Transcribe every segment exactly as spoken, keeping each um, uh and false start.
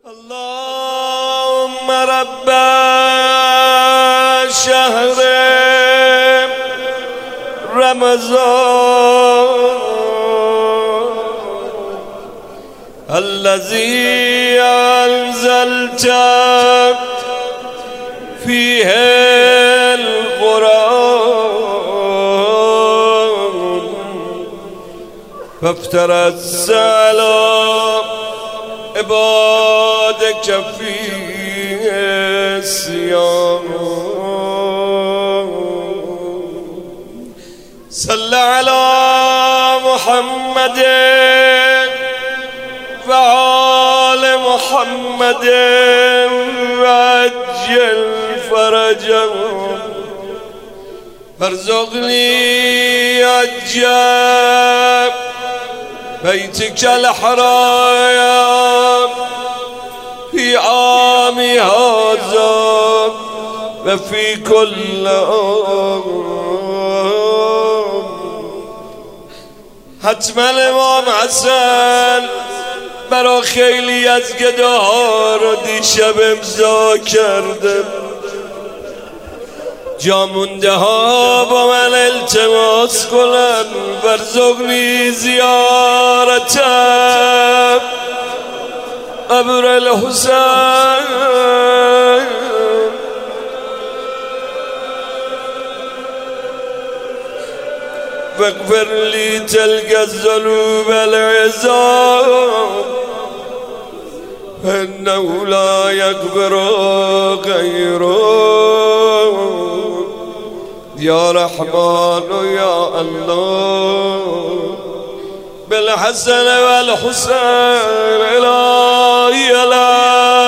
اللهم رب شهر رمضان الذي أنزلت فيه القرآن فافترضت على عبادك فيه الصيام صل على محمد وآل محمد وعجل فرجهم وارزقني عجب بيتك الحرام في عام هذا وفي كل عام. حتما امام حسن برا خیلی از گداها رو دیشب امضا کردم. جا مونده ها با من التماس کنن وارزقنی زیارتم قبر الحسین واغفر لي تلك الذنوب العظام فإنه لا يغفر غيره يا رحمن يا الله بالحسن والحسين إلهي لا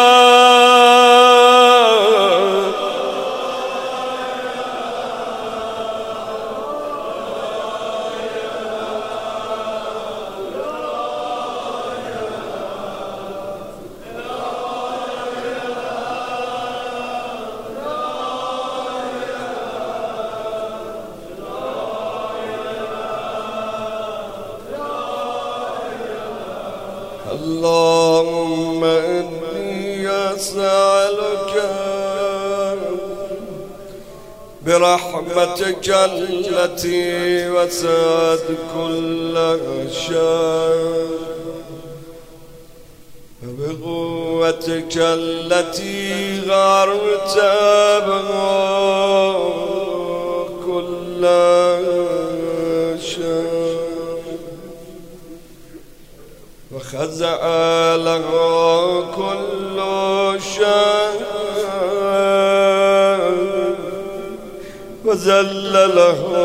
اللهم إني أسألك برحمتك التي وسعت كل شيء وبقوتك التي غرت بها كل شيء وخزع لها كل شيء وذل لها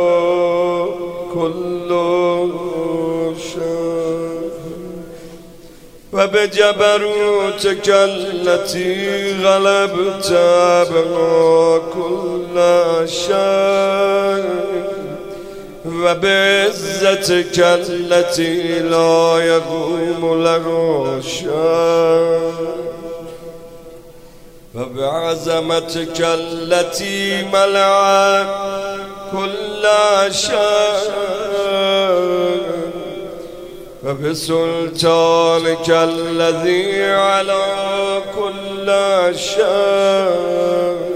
كل شيء وبجبروتك التي غلبت بها كل شيء وبعزتك التي لا يقوم له شيء وبعظمتك التي ملأت كل شيء وبسلطانك الذي على كل شيء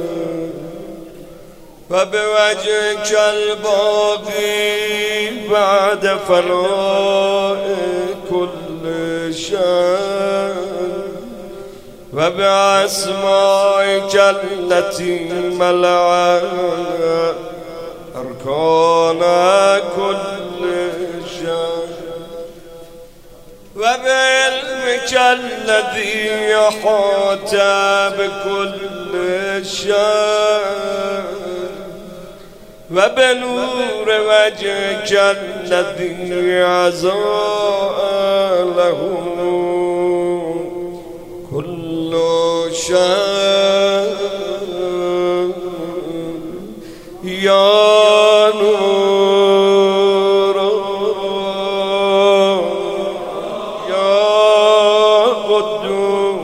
وبوجهك الباقي بعد فناء كل شيء وبأسمائك التي ملأت أركان كل شيء وبعلمك الذي أحاط بكل شيء وبنور وجهك الذي عزاء له كل شيء يا نور يا قدوس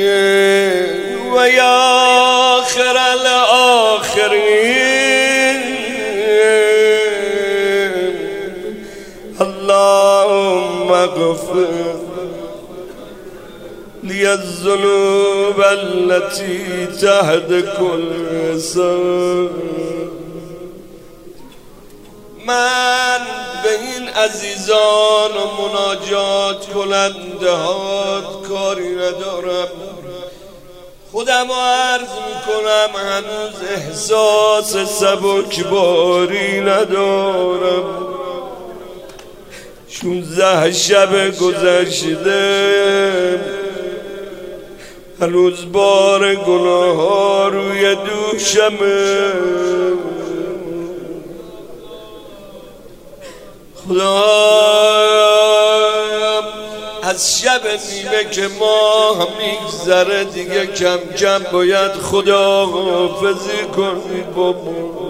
و یا آخر الاخرین اللهم اغفر لی الذنوب التي تهدك السر. من به این عزیزان و مناجات کننده هات کاری ندارم. خودم عرض میکنم هنوز احساس سبکباری ندارم. شونزده شب گذشته هنوز بار گناه ها روی دوشمه. خدا از شب نیمه که ماه میگذره دیگه کم کم باید خدا حافظی کنی بابا.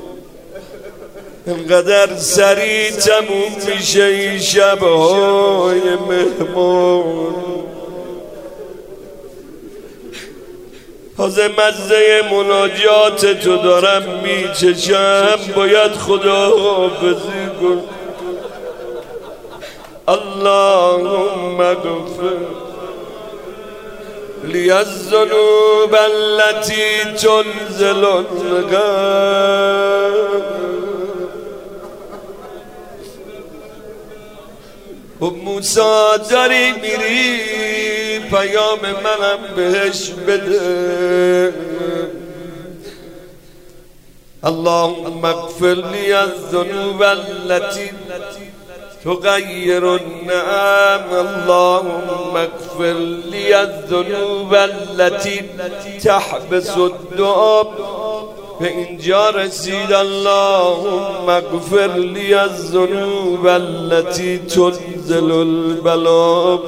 اینقدر سریع تموم میشه این شبهای مهمان. تازه مزه مناجات تو دارم میچشم باید خدا حافظی کن. اللهم اغفر لی الذنوب التي تنزل الغم. و موسی داری میری پیام منم بهش بده. اللهم اغفر لی الذنوب التي تغير النعم. اللهم اغفر لي الذنوب التي تحبس الدعاء. به اینجا رسید اللهم اغفر لي الذنوب التي تنزل البلاء.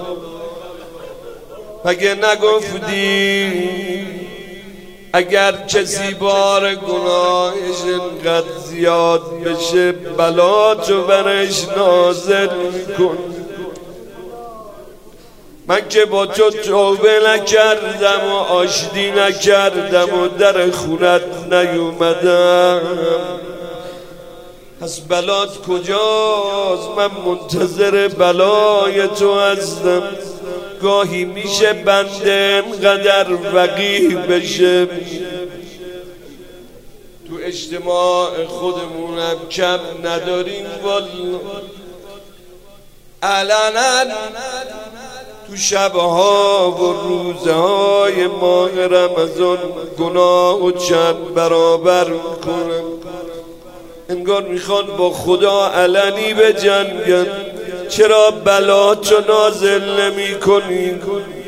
مگه نگفتی اگر کسی بار گناهش انقدر زیاد بشه بلا تو برش نازل کن. من که با تو توبه نکردم و آشتی نکردم و در خونت نیومدم، پس بلات کجاست؟ من منتظر بلای تو هستم. گاهی میشه بنده انقدر وقیح بشه، تو اجتماع خودمونم کم نداریم والله. علنا تو شبها و روزهای ماه رمضان گناه و چند برابر کنم. انگار میخوان با خدا علنی بجنگن. چرا بلاتو نازل نمی کنی؟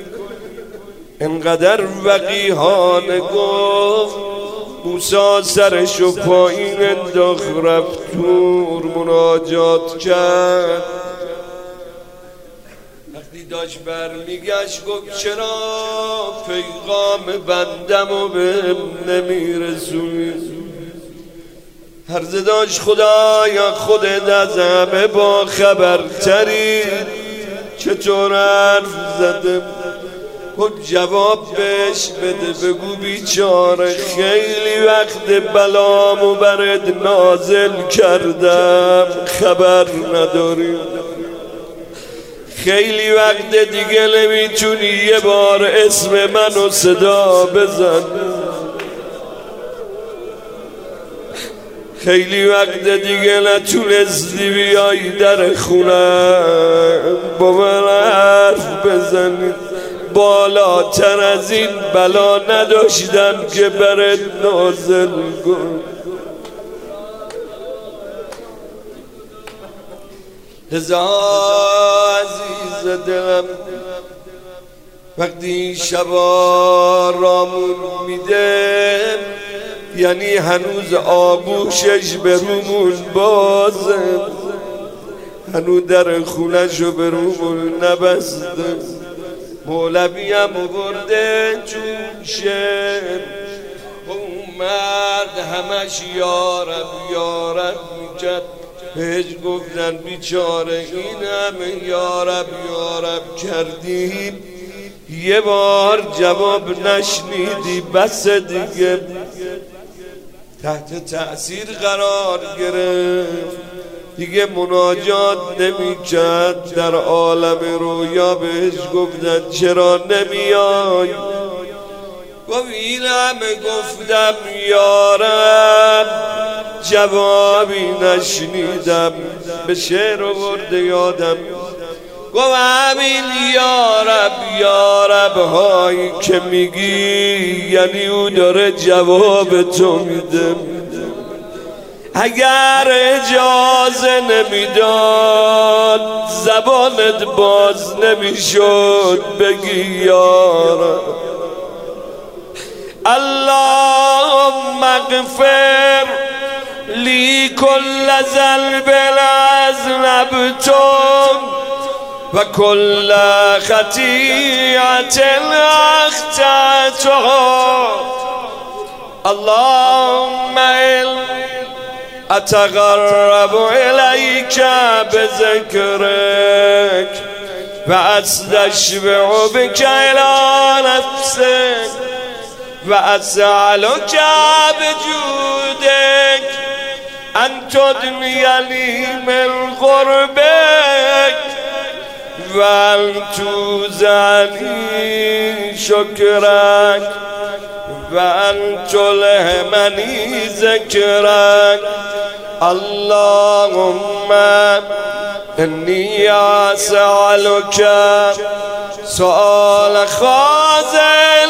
انقدر وقیحانه گفت. موسی سرشو پایین انداخت رفت تور مناجات کرد. وقتی داشت برمیگشت گفت چرا پیغام بندمو بهم نمیرسونی؟ هرزه داشت خدایا خودت از همه با خبرتری، چطور حرف زدم؟ گفت جواب بهش بده، بگو بیچاره خیلی وقت بلامو برات نازل کردم خبر نداری. خیلی وقت دیگه نمیتونی یه بار اسم منو صدا بزن. خیلی وقت دیگه نتونستی بیایی در خونم با من حرف بزنی. بالاتر از این بلا نداشتم که برات نازل کن. لذا عزیز دلم وقتی شبا رامون میده، یعنی هنوز آبوشش به رومون بازه، هنوز در خونشو به رومون نبسته. مولوی هم برده جوشه، اون مرد همش یارب یارب میکرد. بهش گفتن بیچاره این همه یارب یارب کردیم یه بار جواب نشنیدی بس دیگه تحت تأثیر قرار گرفت، دیگه مناجات نمی کرد. در عالم رویا بهش گفتن چرا نمیای؟ گفت این همه گفتم یارب جوابی نشنیدم. به شعر آورده یادم، گفت همین یارب یارب هایی که میگی یعنی او داره جواب تو میده. اگر اجازه نمیداد زبانت باز نمیشد بگی یارب. اللهم اغفر لی کل ذنب اذنبتم و کل خطیئة اخطأتها. اللهم اتقرب الیک بذکرک و استشفع بک الی نفسک و اسألک بجودک ان تدنینی من قربک و ان توزعنی شکرک و ان تلهمنی ذکرک. اللهم انی اسألک سؤال خازن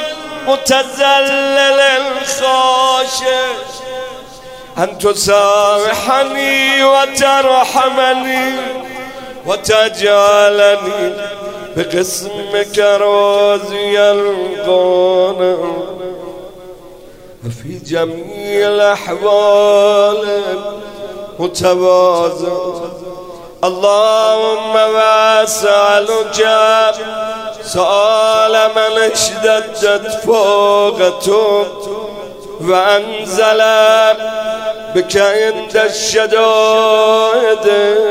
متذلل خاشع ان تسامحنی و ترحمنی و تجعلنی بقسمك راضيا قانا وفي جميع الأحوال متواضعا. اللهم واسألك سؤال من اشتدت فوقته وأنزل بك عند الشدائد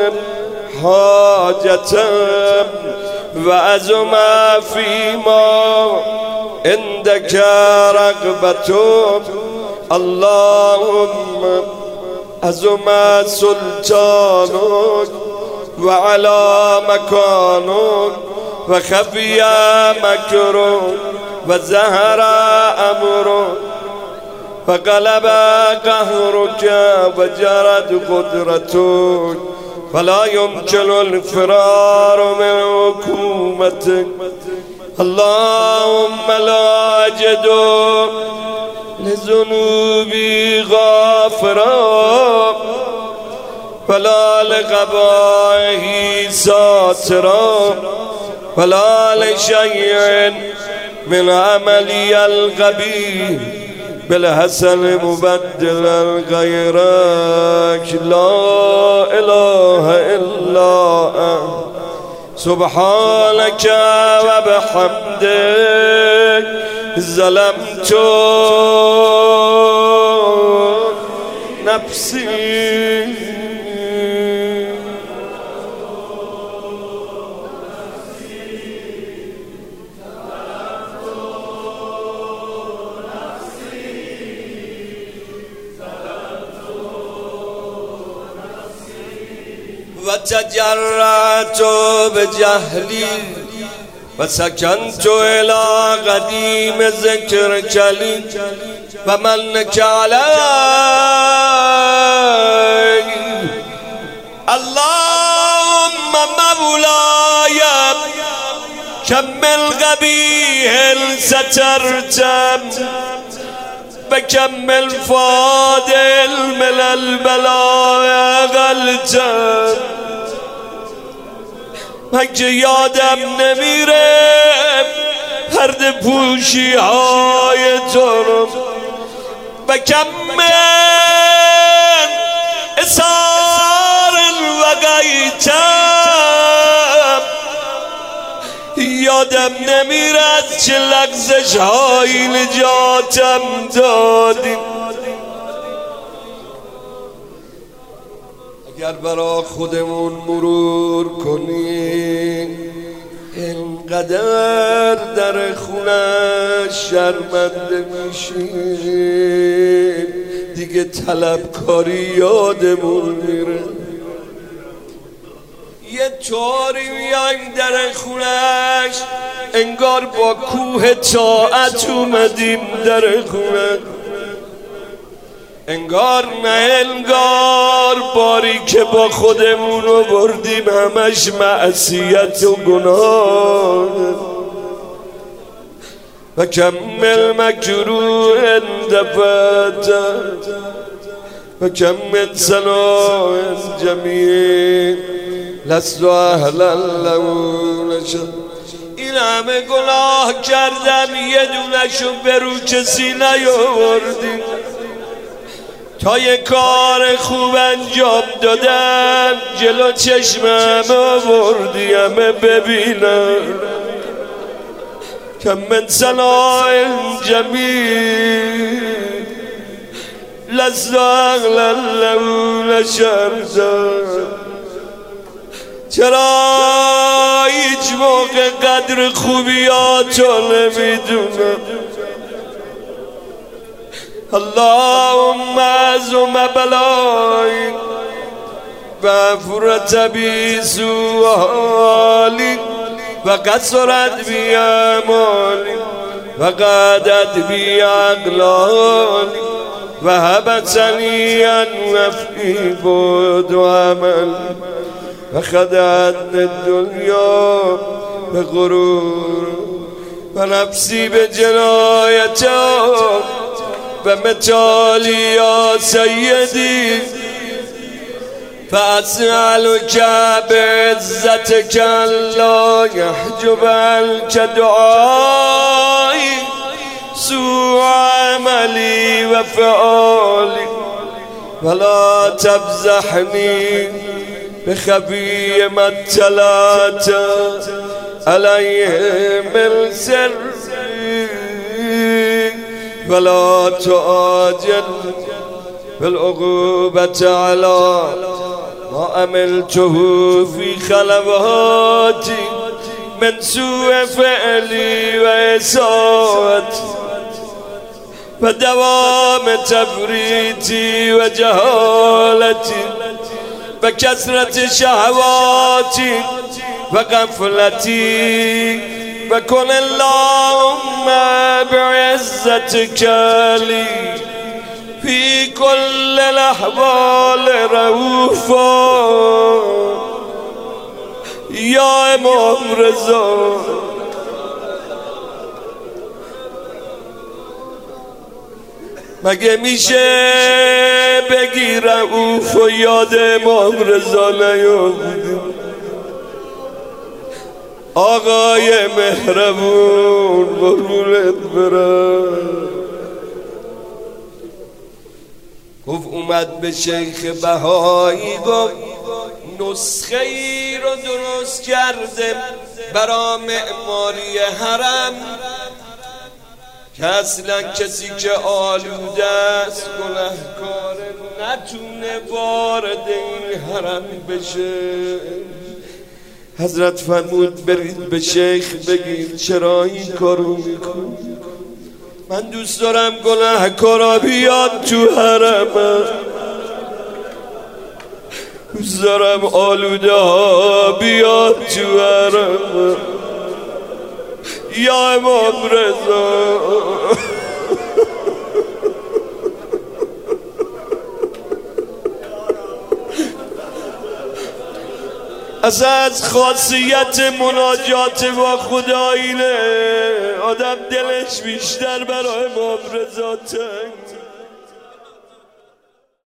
حاجة وعزم فيما عندك رغبته. اللهم عزم سلطانك وعلى مكانك وخفي مكرك وزهر أمرك فغلب قهرك وجرت قدرتك فلا يمكن الفرار من حكومتك. اللهم لا أجد لذنوبي غافرا ولا لقبائه ساترا ولا لشيء من عملي القبيح بالحسن مبدلا غيرك. لا إله إلا أنت سبحانك وبحمدك ظلمت نفسي. وتجرعت بجهلي وسكنت إلى قديم ذكرك لي ومنك علي. اللهم مولاي كمل قبيح سترت بكمل فاضل من البلاء غلت. من که یادم نمیره پرده پوشی های تو رو بکمل اثار و غیتم. یادم نمیره از چه لغزش های نجاتم دادیم. اگر برا خودمون مرور کنیم اینقدر در خونش شرمنده میشیم دیگه طلبکاری یادمون میره. یه طوری میایم در خونش انگار با کوه طاعت اومدیم در خونش، انگار نه انگار باری که با خودمون رو بردیم همش معصیت و گناه. و کمل مکروه اندفت و کمل سناء جمیل لست اهلا له نشد. این همه گناه کردم یه دونشو به رو کسی نیاوردیم، تا یه کار خوب انجام دادم جلو چشمم آوردی همه ببینم. کم من سناء جمیل لست اهلا له نشد. چرا هیچ موقع قدر خوبیاتو نمیدونم؟ اللهم عظم بلایی و فرت بی سؤالی و قصرت بی اعمالی و قعدت بی اقلالی و حبسنی عن نفعی بود و عمل و خدعت الدنیا به غرور و نفسی به جنایتا و متالی یا سیدی فاسألک بعزتک لا یحجب عنک دعایی سوء عملی و فعالی ولا تفضحنی بخفی ما اطلعت علیه من سری ولا تعاجل بالعقوبة على ما عملته في خلواتي من سوء فعلي وإساءتي ودوام تفريطي وجهالتي وكثرة شهواتي وغفلتي وكن اللهم بعزتك لي في كل الأحوال رؤوفا يا امام رضا. مگه میشه بگی رؤوف و یاد امام رضا نیافتیم؟ آقای مهربون قربونت برم. گفت اومد به شیخ بهایی گفت نسخه ای رو درست کرده برا معماری حرم که اصلا کسی که آلوده است گناهکار نتونه وارد این حرم بشه. حضرت فرمود برید به شیخ بگید چرا این کارو میکن؟ من دوست دارم گناهکارا بیاد تو حرم، دوست دارم آلوده ها بیاد تو حرم. یا امام رضا از از خاصیت مناجات با خدا اینه آدم دلش بیشتر برای امام رضا تنگ